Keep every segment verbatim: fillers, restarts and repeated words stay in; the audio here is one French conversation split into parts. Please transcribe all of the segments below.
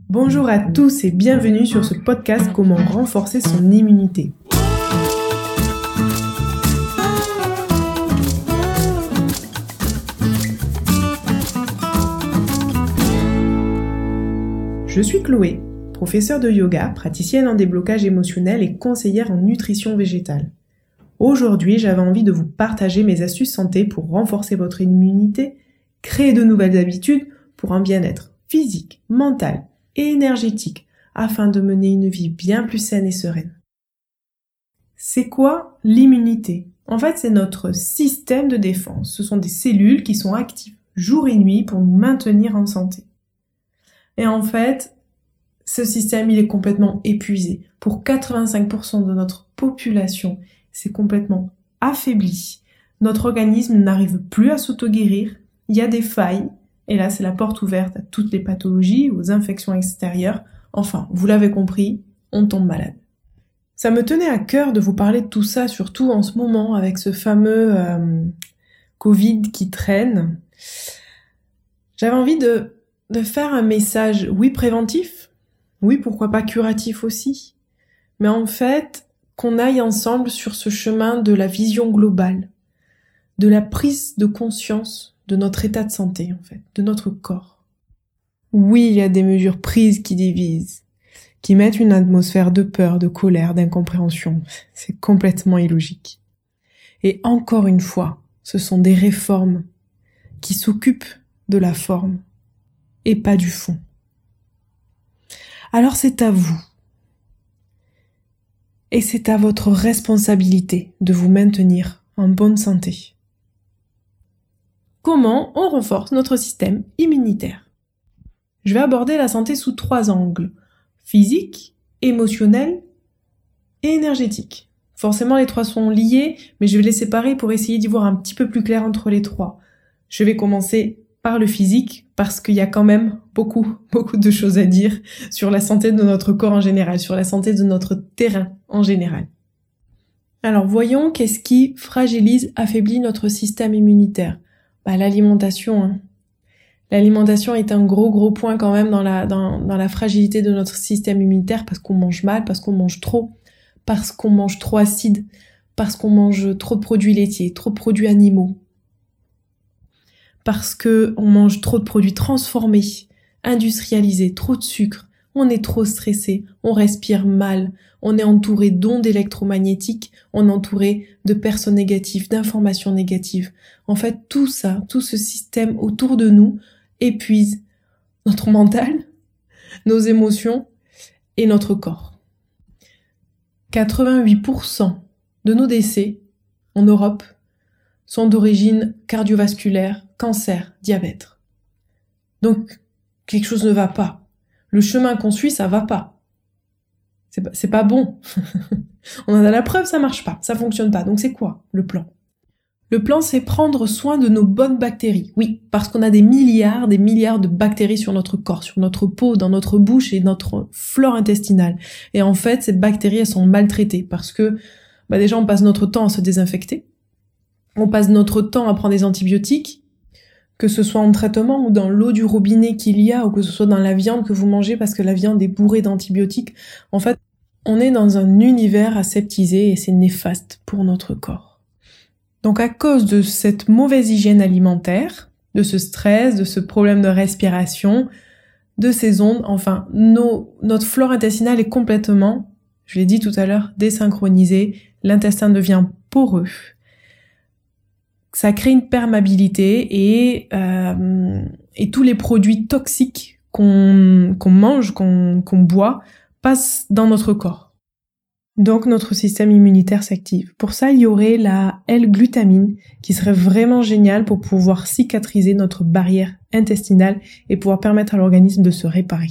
Bonjour à tous et bienvenue sur ce podcast Comment renforcer son immunité. Je suis Chloé, professeure de yoga, praticienne en déblocage émotionnel et conseillère en nutrition végétale. Aujourd'hui, j'avais envie de vous partager mes astuces santé pour renforcer votre immunité, créer de nouvelles habitudes pour un bien-être physique, mental et énergétique afin de mener une vie bien plus saine et sereine. C'est quoi l'immunité ? En fait, c'est notre système de défense. Ce sont des cellules qui sont actives jour et nuit pour nous maintenir en santé. Et en fait, ce système, il est complètement épuisé. Pour quatre-vingt-cinq pour cent de notre population, c'est complètement affaibli. Notre organisme n'arrive plus à s'auto-guérir. Il y a des failles. Et là, c'est la porte ouverte à toutes les pathologies, aux infections extérieures. Enfin, vous l'avez compris, on tombe malade. Ça me tenait à cœur de vous parler de tout ça, surtout en ce moment, avec ce fameux euh, Covid qui traîne. J'avais envie de, de faire un message, oui, préventif, oui, pourquoi pas curatif aussi, mais en fait, qu'on aille ensemble sur ce chemin de la vision globale, de la prise de conscience de notre état de santé, en fait, de notre corps. Oui, il y a des mesures prises qui divisent, qui mettent une atmosphère de peur, de colère, d'incompréhension. C'est complètement illogique. Et encore une fois, ce sont des réformes qui s'occupent de la forme et pas du fond. Alors c'est à vous. Et c'est à votre responsabilité de vous maintenir en bonne santé. Comment on renforce notre système immunitaire ? Je vais aborder la santé sous trois angles. Physique, émotionnel et énergétique. Forcément, les trois sont liés, mais je vais les séparer pour essayer d'y voir un petit peu plus clair entre les trois. Je vais commencer par le physique, parce qu'il y a quand même beaucoup, beaucoup de choses à dire sur la santé de notre corps en général, sur la santé de notre terrain en général. Alors, voyons qu'est-ce qui fragilise, affaiblit notre système immunitaire. Bah, l'alimentation. Hein. L'alimentation est un gros gros point quand même dans la dans dans la fragilité de notre système immunitaire parce qu'on mange mal, parce qu'on mange trop, parce qu'on mange trop acide, parce qu'on mange trop de produits laitiers, trop de produits animaux, parce que on mange trop de produits transformés, industrialisés, trop de sucre, on est trop stressé, on respire mal, on est entouré d'ondes électromagnétiques, on est entouré de personnes négatives, d'informations négatives. En fait, tout ça, tout ce système autour de nous épuise notre mental, nos émotions et notre corps. quatre-vingt-huit pour cent de nos décès en Europe sont d'origine cardiovasculaire, cancer, diabète. Donc, quelque chose ne va pas. Le chemin qu'on suit, ça va pas. C'est pas, c'est pas bon. On en a la preuve, ça marche pas, ça fonctionne pas. Donc c'est quoi le plan ? Le plan, c'est prendre soin de nos bonnes bactéries. Oui, parce qu'on a des milliards, des milliards de bactéries sur notre corps, sur notre peau, dans notre bouche et notre flore intestinale. Et en fait, ces bactéries, elles sont maltraitées parce que, bah déjà, on passe notre temps à se désinfecter. On passe notre temps à prendre des antibiotiques, que ce soit en traitement ou dans l'eau du robinet qu'il y a, ou que ce soit dans la viande que vous mangez parce que la viande est bourrée d'antibiotiques. En fait, on est dans un univers aseptisé et c'est néfaste pour notre corps. Donc à cause de cette mauvaise hygiène alimentaire, de ce stress, de ce problème de respiration, de ces ondes, enfin, nos, notre flore intestinale est complètement, je l'ai dit tout à l'heure, désynchronisée, l'intestin devient poreux. Ça crée une perméabilité et, euh, et tous les produits toxiques qu'on, qu'on mange, qu'on, qu'on boit, passent dans notre corps. Donc notre système immunitaire s'active. Pour ça, il y aurait la L-glutamine qui serait vraiment géniale pour pouvoir cicatriser notre barrière intestinale et pouvoir permettre à l'organisme de se réparer.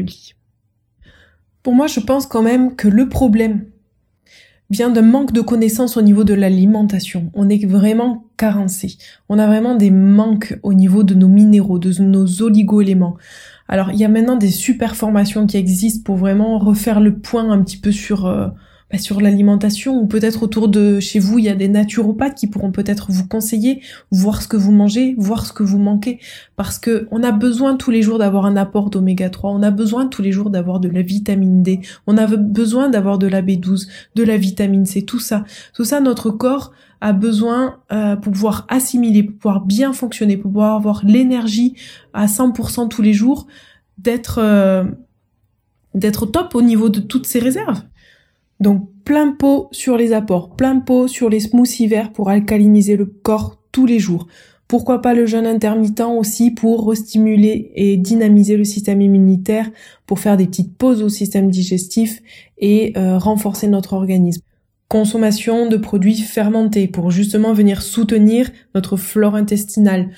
Pour moi, je pense quand même que le problème vient d'un manque de connaissances au niveau de l'alimentation. On est vraiment carencé. On a vraiment des manques au niveau de nos minéraux, de nos oligo-éléments. Alors, il y a maintenant des super formations qui existent pour vraiment refaire le point un petit peu sur, euh, bah, sur l'alimentation, ou peut-être autour de chez vous, il y a des naturopathes qui pourront peut-être vous conseiller, voir ce que vous mangez, voir ce que vous manquez, parce que on a besoin tous les jours d'avoir un apport d'oméga trois, on a besoin tous les jours d'avoir de la vitamine D, on a besoin d'avoir de la B douze, de la vitamine C, tout ça. Tout ça, notre corps a besoin euh, pour pouvoir assimiler, pour pouvoir bien fonctionner, pour pouvoir avoir l'énergie à cent pour cent tous les jours, d'être euh, d'être au top au niveau de toutes ses réserves. Donc plein pot sur les apports, plein pot sur les smoothies verts pour alcaliniser le corps tous les jours. Pourquoi pas le jeûne intermittent aussi pour restimuler et dynamiser le système immunitaire, pour faire des petites pauses au système digestif et euh, renforcer notre organisme. Consommation de produits fermentés pour justement venir soutenir notre flore intestinale.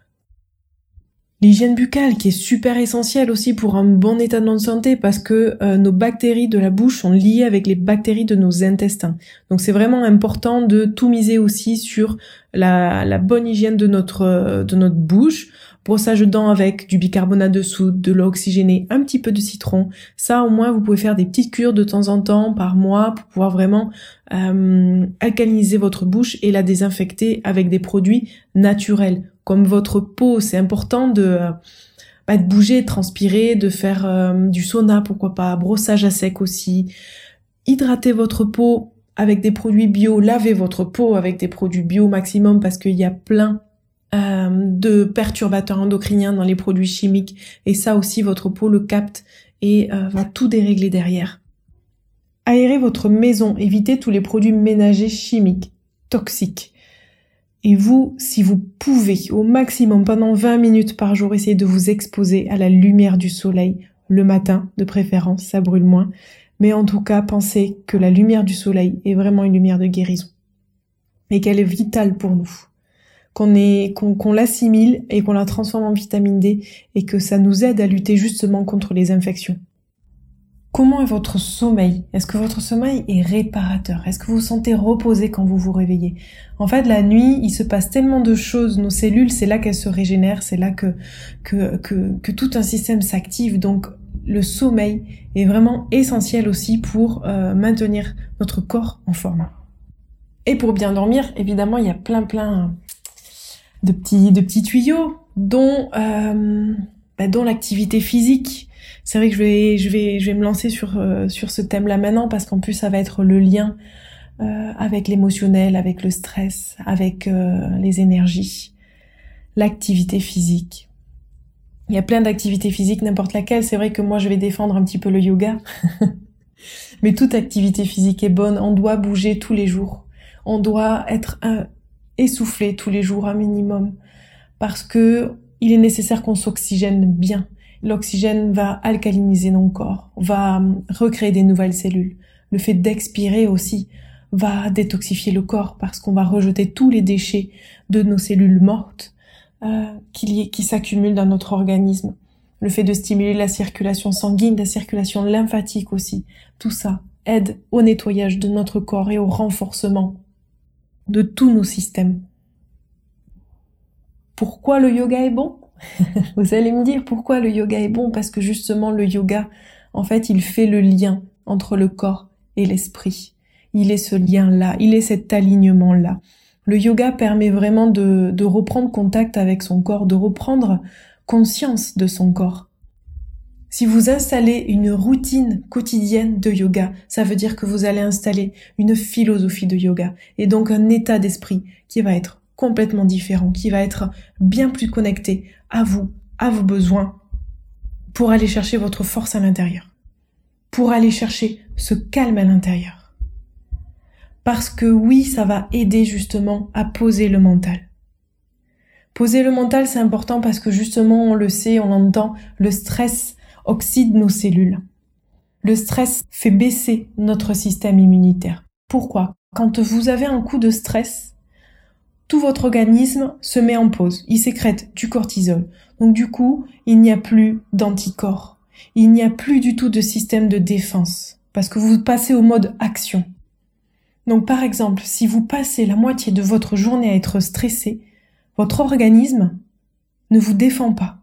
L'hygiène buccale qui est super essentielle aussi pour un bon état de notre santé, parce que euh, nos bactéries de la bouche sont liées avec les bactéries de nos intestins. Donc c'est vraiment important de tout miser aussi sur la, la bonne hygiène de notre euh, de notre bouche. Brossage de dents avec du bicarbonate de soude, de l'eau oxygénée, un petit peu de citron. Ça, au moins, vous pouvez faire des petites cures de temps en temps, par mois, pour pouvoir vraiment euh, alcaliniser votre bouche et la désinfecter avec des produits naturels. Comme votre peau, c'est important de, bah, de bouger, de transpirer, de faire euh, du sauna, pourquoi pas, brossage à sec aussi. Hydratez votre peau avec des produits bio, lavez votre peau avec des produits bio maximum, parce qu'il y a plein euh, de perturbateurs endocriniens dans les produits chimiques, et ça aussi votre peau le capte et euh, va tout dérégler derrière. Aérez votre maison, évitez tous les produits ménagers chimiques, toxiques. Et vous, si vous pouvez, au maximum, pendant vingt minutes par jour, essayez de vous exposer à la lumière du soleil, le matin, de préférence, ça brûle moins. Mais en tout cas, pensez que la lumière du soleil est vraiment une lumière de guérison. Et qu'elle est vitale pour nous. Qu'on est, qu'on, qu'on l'assimile et qu'on la transforme en vitamine D, et que ça nous aide à lutter justement contre les infections. Comment est votre sommeil? Est-ce que votre sommeil est réparateur? Est-ce que vous vous sentez reposé quand vous vous réveillez? En fait, la nuit, il se passe tellement de choses. Nos cellules, c'est là qu'elles se régénèrent, c'est là que que que, que tout un système s'active. Donc, le sommeil est vraiment essentiel aussi pour euh, maintenir notre corps en forme. Et pour bien dormir, évidemment, il y a plein plein de petits de petits tuyaux, dont euh, bah, dont l'activité physique. C'est vrai que je vais, je vais, je vais me lancer sur euh, sur ce thème-là maintenant, parce qu'en plus ça va être le lien euh, avec l'émotionnel, avec le stress, avec euh, les énergies. L'activité physique. Il y a plein d'activités physiques, n'importe laquelle. C'est vrai que moi je vais défendre un petit peu le yoga, mais toute activité physique est bonne. On doit bouger tous les jours. On doit être un, essoufflé tous les jours un minimum, parce que il est nécessaire qu'on s'oxygène bien. L'oxygène va alcaliniser nos corps, va recréer des nouvelles cellules. Le fait d'expirer aussi va détoxifier le corps, parce qu'on va rejeter tous les déchets de nos cellules mortes euh, qui, qui s'accumulent dans notre organisme. Le fait de stimuler la circulation sanguine, la circulation lymphatique aussi, tout ça aide au nettoyage de notre corps et au renforcement de tous nos systèmes. Pourquoi le yoga est bon ? Vous allez me dire pourquoi le yoga est bon, parce que justement le yoga, en fait, il fait le lien entre le corps et l'esprit. Il est ce lien-là, il est cet alignement-là. Le yoga permet vraiment de, de reprendre contact avec son corps, de reprendre conscience de son corps. Si vous installez une routine quotidienne de yoga, ça veut dire que vous allez installer une philosophie de yoga, et donc un état d'esprit qui va être complètement différent, qui va être bien plus connecté à vous, à vos besoins, pour aller chercher votre force à l'intérieur, pour aller chercher ce calme à l'intérieur. Parce que oui, ça va aider justement à poser le mental. Poser le mental, c'est important parce que justement, on le sait, on l'entend, le stress oxyde nos cellules. Le stress fait baisser notre système immunitaire. Pourquoi ? Quand vous avez un coup de stress, tout votre organisme se met en pause, il sécrète du cortisol. Donc du coup, il n'y a plus d'anticorps, il n'y a plus du tout de système de défense, parce que vous passez au mode action. Donc par exemple, si vous passez la moitié de votre journée à être stressé, votre organisme ne vous défend pas.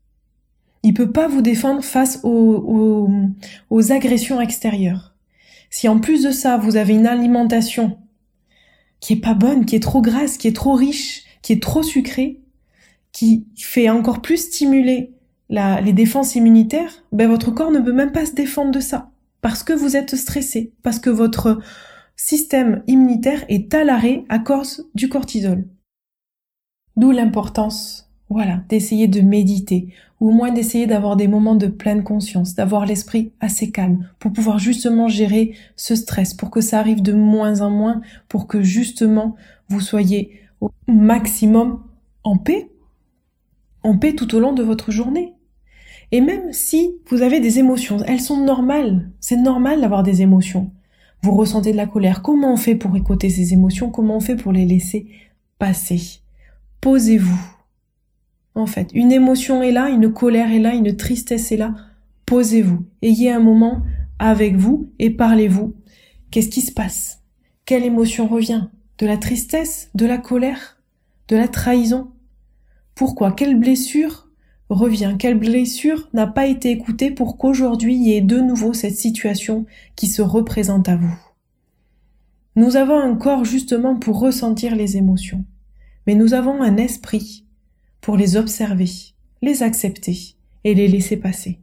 Il peut pas vous défendre face aux, aux, aux agressions extérieures. si en plus de ça, vous avez une alimentation qui est pas bonne, qui est trop grasse, qui est trop riche, qui est trop sucrée, qui fait encore plus stimuler la, les défenses immunitaires, ben votre corps ne peut même pas se défendre de ça. Parce que vous êtes stressé, parce que votre système immunitaire est à l'arrêt à cause du cortisol. D'où l'importance, voilà, d'essayer de méditer, ou au moins d'essayer d'avoir des moments de pleine conscience, d'avoir l'esprit assez calme, pour pouvoir justement gérer ce stress, pour que ça arrive de moins en moins, pour que justement vous soyez au maximum en paix, en paix tout au long de votre journée. Et même si vous avez des émotions, elles sont normales, c'est normal d'avoir des émotions. Vous ressentez de la colère, comment on fait pour écouter ces émotions, comment on fait pour les laisser passer? Posez-vous. En fait, une émotion est là, une colère est là, une tristesse est là. Posez-vous. Ayez un moment avec vous et parlez-vous. Qu'est-ce qui se passe? Quelle émotion revient? De la tristesse? De la colère? De la trahison? Pourquoi? Quelle blessure revient? Quelle blessure n'a pas été écoutée pour qu'aujourd'hui il y ait de nouveau cette situation qui se représente à vous? Nous avons un corps justement pour ressentir les émotions. Mais nous avons un esprit pour les observer, les accepter et les laisser passer.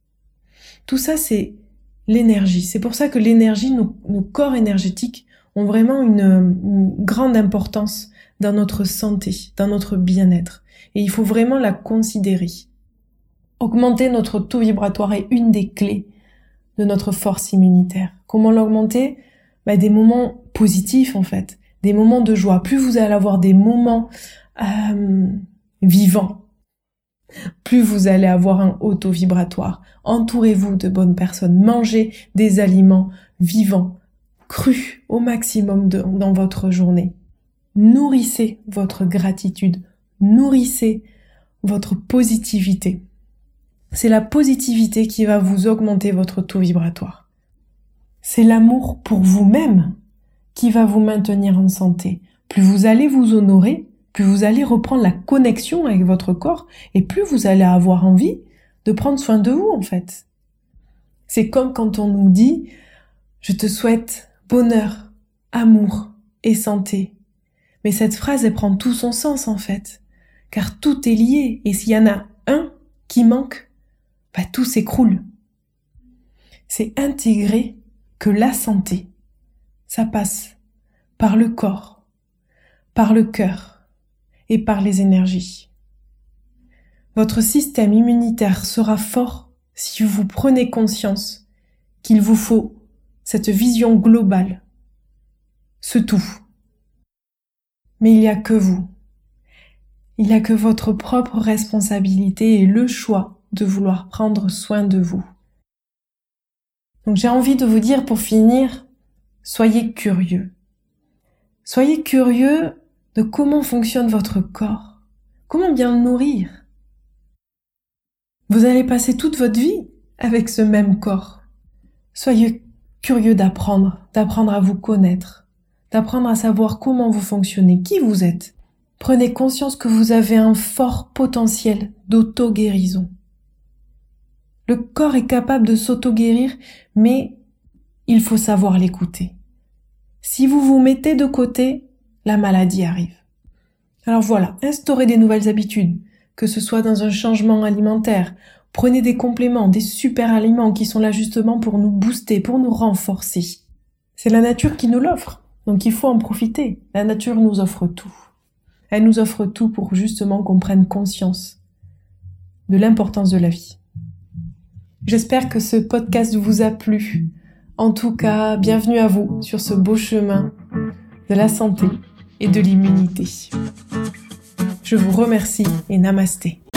Tout ça, c'est l'énergie. C'est pour ça que l'énergie, nos, nos corps énergétiques ont vraiment une, une grande importance dans notre santé, dans notre bien-être. Et il faut vraiment la considérer. Augmenter notre taux vibratoire est une des clés de notre force immunitaire. Comment l'augmenter? Bah, des moments positifs, en fait. Des moments de joie. Plus vous allez avoir des moments euh, vivants, plus vous allez avoir un haut taux vibratoire. Entourez-vous de bonnes personnes. Mangez des aliments vivants, crus au maximum de, dans votre journée. Nourrissez votre gratitude. Nourrissez votre positivité. C'est la positivité qui va vous augmenter votre taux vibratoire. C'est l'amour pour vous-même qui va vous maintenir en santé. Plus vous allez vous honorer, plus vous allez reprendre la connexion avec votre corps et plus vous allez avoir envie de prendre soin de vous, en fait. C'est comme quand on nous dit « Je te souhaite bonheur, amour et santé ». Mais cette phrase, elle prend tout son sens, en fait. Car tout est lié. Et s'il y en a un qui manque, bah, tout s'écroule. C'est intégrer que la santé, ça passe par le corps, par le cœur et par les énergies. Votre système immunitaire sera fort si vous prenez conscience qu'il vous faut cette vision globale, ce tout. Mais il n'y a que vous. Il n'y a que votre propre responsabilité et le choix de vouloir prendre soin de vous. Donc j'ai envie de vous dire pour finir, soyez curieux. Soyez curieux de comment fonctionne votre corps, comment bien le nourrir. Vous allez passer toute votre vie avec ce même corps. Soyez curieux d'apprendre, d'apprendre à vous connaître, d'apprendre à savoir comment vous fonctionnez, qui vous êtes. Prenez conscience que vous avez un fort potentiel d'auto-guérison. Le corps est capable de s'auto-guérir, mais il faut savoir l'écouter. Si vous vous mettez de côté, la maladie arrive. Alors voilà, instaurez des nouvelles habitudes, que ce soit dans un changement alimentaire. Prenez des compléments, des super aliments qui sont là justement pour nous booster, pour nous renforcer. C'est la nature qui nous l'offre, donc il faut en profiter. La nature nous offre tout. Elle nous offre tout pour justement qu'on prenne conscience de l'importance de la vie. J'espère que ce podcast vous a plu. En tout cas, bienvenue à vous sur ce beau chemin de la santé et de l'immunité. Je vous remercie et namasté.